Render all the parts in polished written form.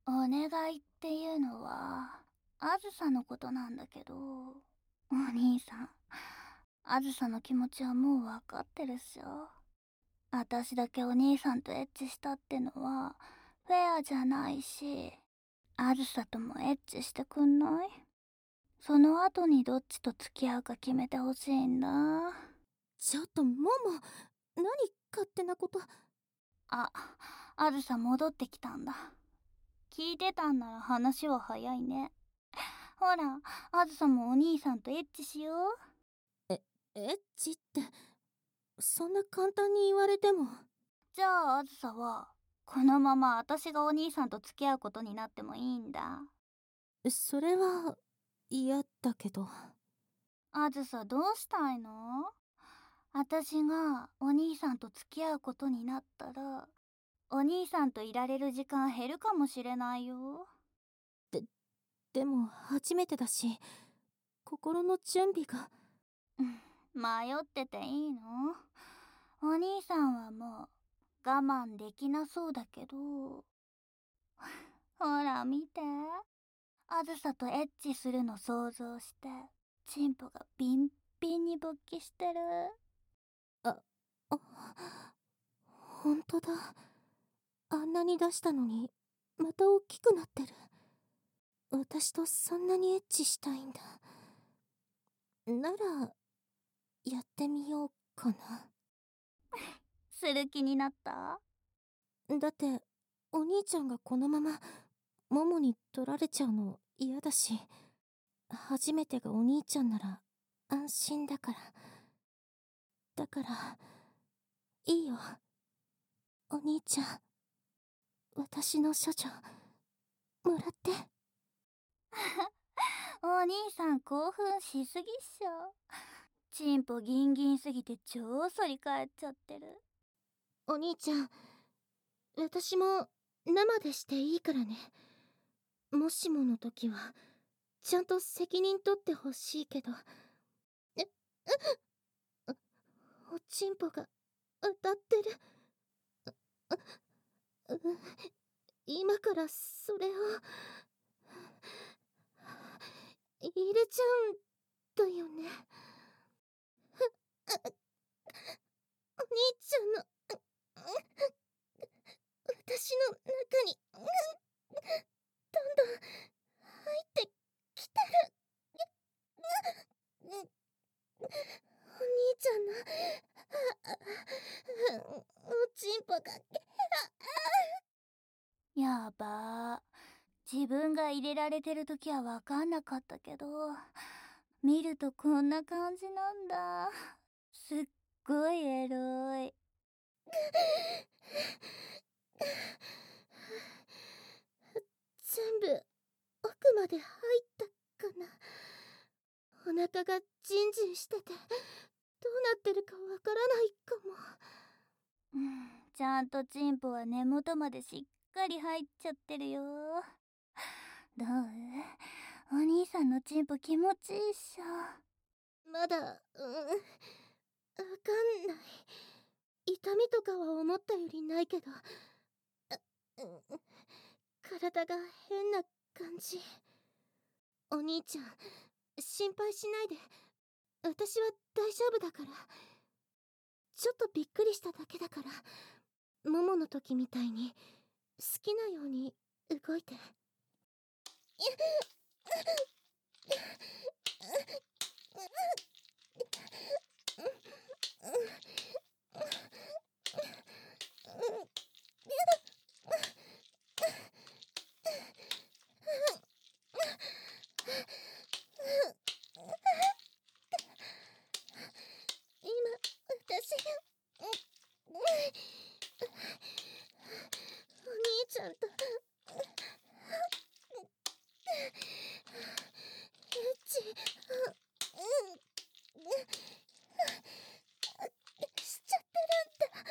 お願いっていうのは、あずさのことなんだけど、お兄さん、あずさの気持ちはもうわかってるっしょ。私だけお兄さんとエッチしたってのは、フェアじゃないし、あずさともエッチしてくんない？その後にどっちと付き合うか決めてほしいんだ。 ちょっと、もも、何勝手なこと。 あ、あずさ戻ってきたんだ。聞いてたんなら話は早いね。ほら、あずさもお兄さんとエッチしよう。 え、エッチって、そんな簡単に言われても。 じゃああずさは、このまま私がお兄さんと付き合うことになってもいいんだ。 それは、嫌だけど。 あずさどうしたいの？私がお兄さんと付き合うことになったら、お兄さんといられる時間減るかもしれないよ。 で、でも初めてだし、心の準備が。 迷ってていいの？お兄さんはもう我慢できなそうだけど。ほら見て。あずさとエッチするの想像して、チンポがビンビンに勃起してる。 あ、あ、ほんとだ。あんなに出したのに、また大きくなってる。私とそんなにエッチしたいんだ。なら、やってみようかな。 する気になった？ だって、お兄ちゃんがこのまま、ももに取られちゃうの嫌だし、初めてがお兄ちゃんなら安心だから。だから、いいよ。お兄ちゃん、私の処女、もらって。 お兄さん興奮しすぎっしょ。チンポギンギンすぎて超反り返っちゃってる。 お兄ちゃん、私も生でしていいからね。もしもの時は、ちゃんと責任取ってほしいけど。え、おちんぽが当たってる。う今からそれを入れちゃうんだよね。お兄ちゃんの私の中にどんどん入ってきてる。お兄ちゃんのおちんぽがやばー。自分が入れられてる時はわかんなかったけど、見るとこんな感じなんだ。すっごいエロい。 全部奥まで入ったかな。お腹がジンジンしててどうなってるかわからないかも。 ちゃんとチンポは根元までしっかり入っちゃってるよ。どう？お兄さんのチンポ気持ちいいっしょ。 まだわかんない。痛みとかは思ったよりないけど、体が変な感じ。お兄ちゃん、心配しないで。私は大丈夫だから。ちょっとびっくりしただけだから。ももの時みたいに好きなように動いて。今、私、お兄ちゃんとエッチ、しちゃってるんだ。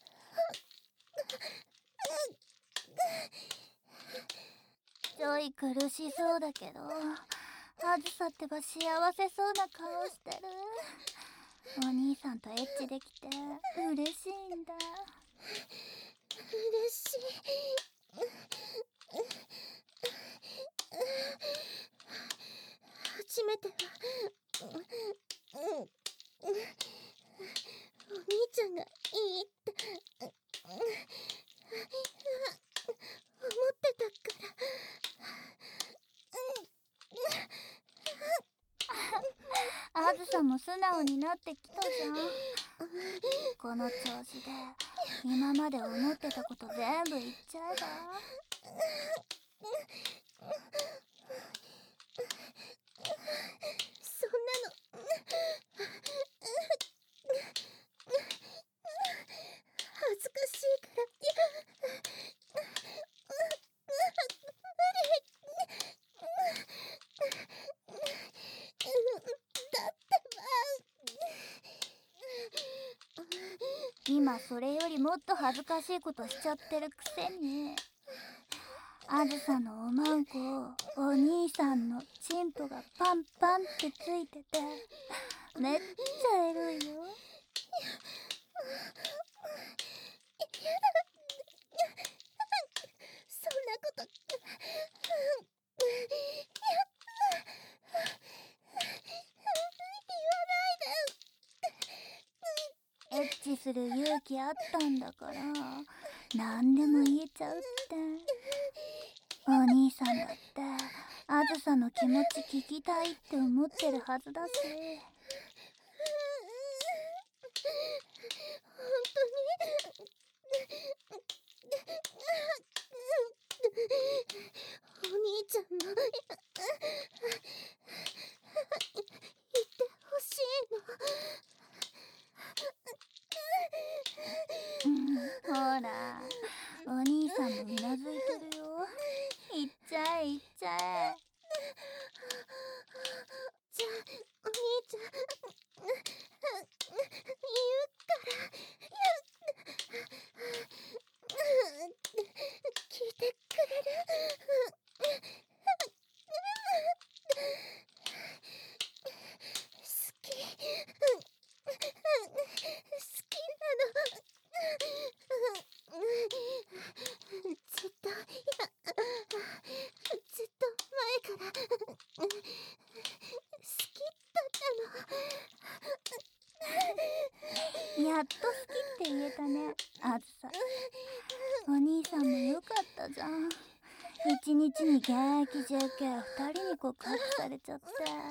ちょい苦しそうだけど、あずさってば幸せそうな顔してる。お兄さんとエッチできて嬉しいんだ。 嬉しい。 めてはお兄ちゃんがいいって思ってたからあずさも素直になってきたじゃん。この調子で今まで思ってたこと全部言っちゃえば。 そんなの恥ずかしいから今それよりもっと恥ずかしいことしちゃってるくせに、あずさのおまんこをお兄さんのチンポがパンパンってついててめっちゃエロいよ。 そんなことエッチする勇気あったんだから何でも言えちゃうって。お兄さんだってあずさの気持ち聞きたいって思ってるはずだし。 本当にお兄ちゃんも言ってほしいほらお兄さんもうなずいてるよ。言っちゃえ言っちゃえ。 じゃあお兄ちゃん言うから聞いてくれる好きなのずっとずっと前から好きだったの。 やっと好きって言えたねあずさ。お兄さんもよかったじゃん。一日に現役 JK2 人に告白されちゃって。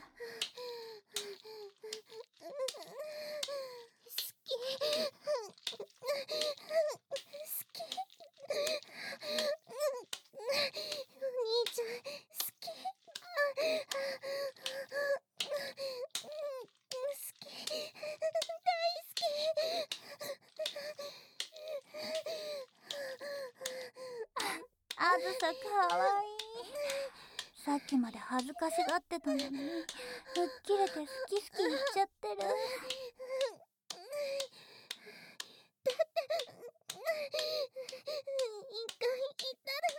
あずさかわいい。さっきまで恥ずかしがってたのに吹っ切れて好き好き言っちゃってる。 だって一回言ったら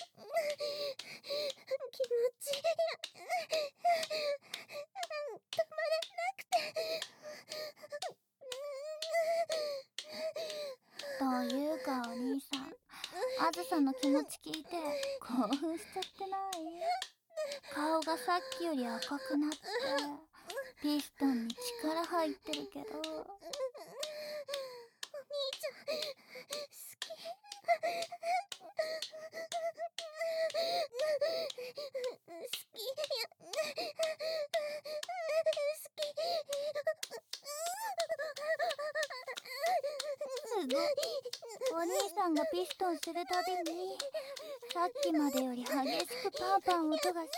気持ち止まらなくて。 というかお兄さん、あずさの気持ち聞いて興奮しちゃってない？顔がさっきより赤くなってピストンに力入ってるけど。 お兄ちゃん好き。 すごい。お兄さんがピストンするたびにさっきまでより激しくパンパン音がしちゃってる。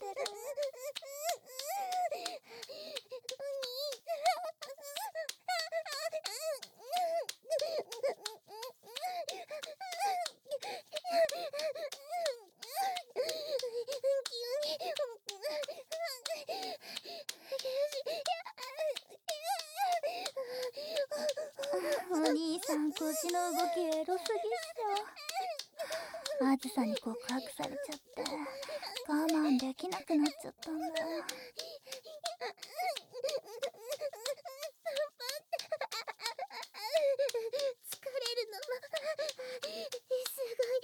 お兄さん腰の動きエロすぎっしょ。あずさに告白されちゃって我慢できなくなっちゃったんだ。 疲れるのもすごい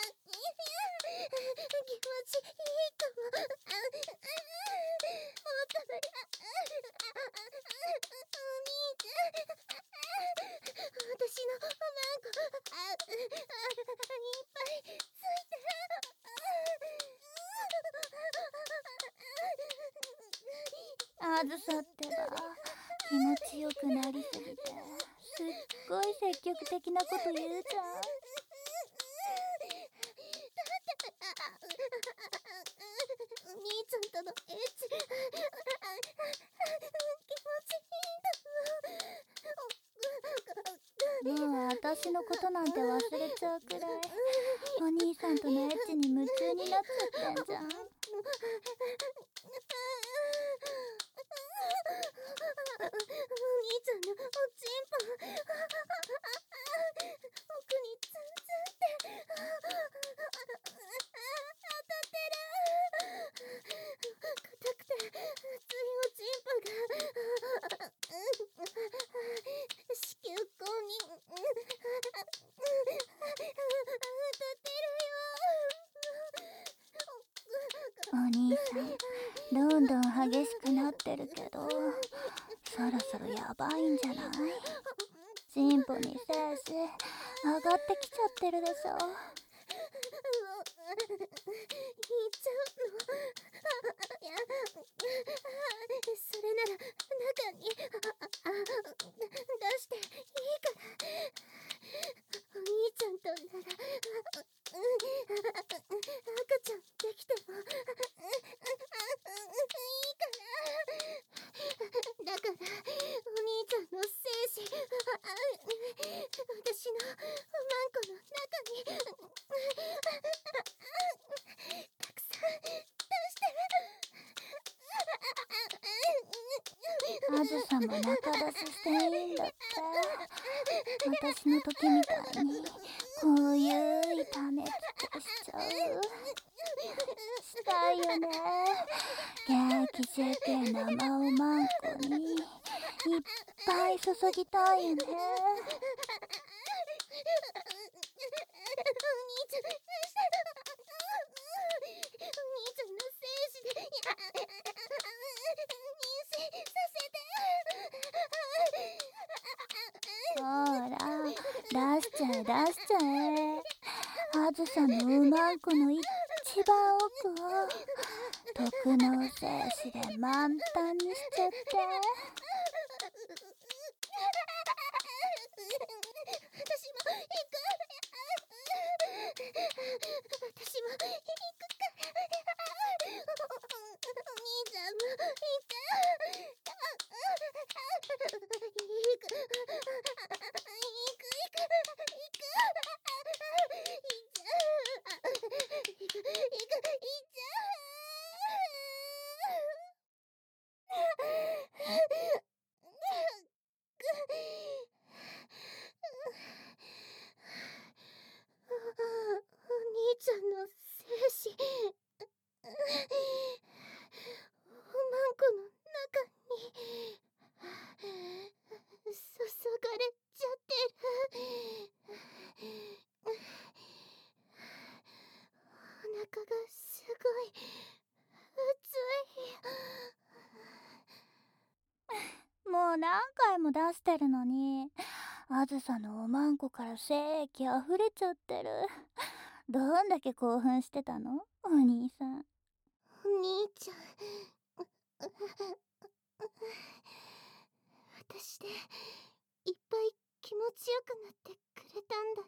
気持ちいいかも。本当あずさってば気持ちよくなりすぎてすっごい積極的なこと言うじゃん。 お兄ちゃんとのエッチ気持ちいいんだ。 もう私のことなんて忘れちゃうくらいお兄さんとのエッチに夢中になっちゃってんじゃん。 お兄ちゃんのおちんぽ奥にツンツンって当たってる。硬くて熱いおちんぽが子宮口に当たってるよ。 お兄さんどんどん激しくなってるけどそろそろやばいんじゃない？チンポに精子上がってきちゃってるでしょ。 言っちゃうの？いや、それなら中に出していいから。お兄ちゃんとなら赤ちゃんできてもいいから。だからお兄ちゃんの精子私のおまんこの中にたくさん出してあずさも中出ししていいんだって。私の時みたいにこういう種付けしちゃう。したいよね。元気ぜけ生おまんこにいっぱい注ぎたいよね。ほら出しちゃえ出しちゃえ。あずさのおまんこの一番奥を特納精子で満タンにしちゃって。 私も行くからお兄ちゃんも行く。お兄ちゃんの精子おまんこの中に注がれちゃってる。お腹がすごい熱い。 もう何回も出してるのにあずさのおまんこから精液溢れちゃってる。どんだけ興奮してたのお兄さん。 お兄ちゃん私でいっぱい気持ちよくなってくれたんだ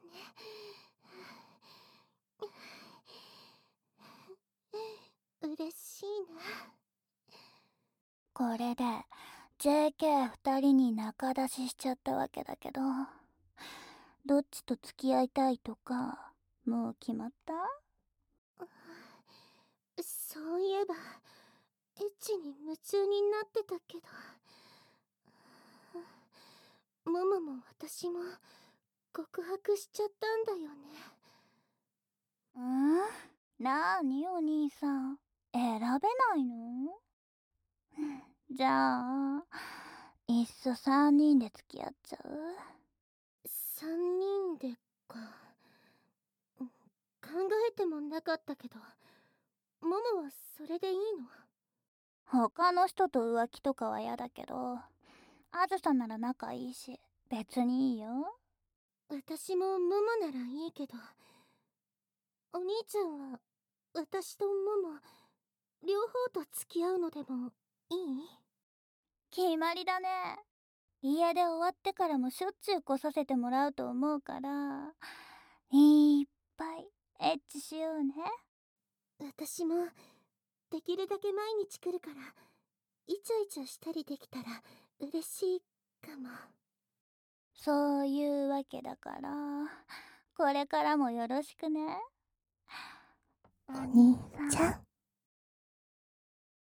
ね。嬉しいな。 これで JK2 人に仲出ししちゃったわけだけど、どっちと付き合いたいとかもう決まった？ そういえばエッチに夢中になってたけど、モモも私も告白しちゃったんだよね。 なーにお兄さん、選べないの？じゃあいっそ3人で付き合っちゃう ？3人でか。考えてもなかったけど、モモはそれでいいの？ 他の人と浮気とかは嫌だけど、あずさなら仲いいし別にいいよ。 私もモモならいいけど、お兄ちゃんは私とモモ両方と付き合うのでもいい？ 決まりだね。家出終わってからもしょっちゅう来させてもらうと思うから、いっぱいエッチしようね。 私もできるだけ毎日来るから、イチャイチャしたりできたら嬉しいかも。 そういうわけだから、これからもよろしくね。 お兄ちゃん。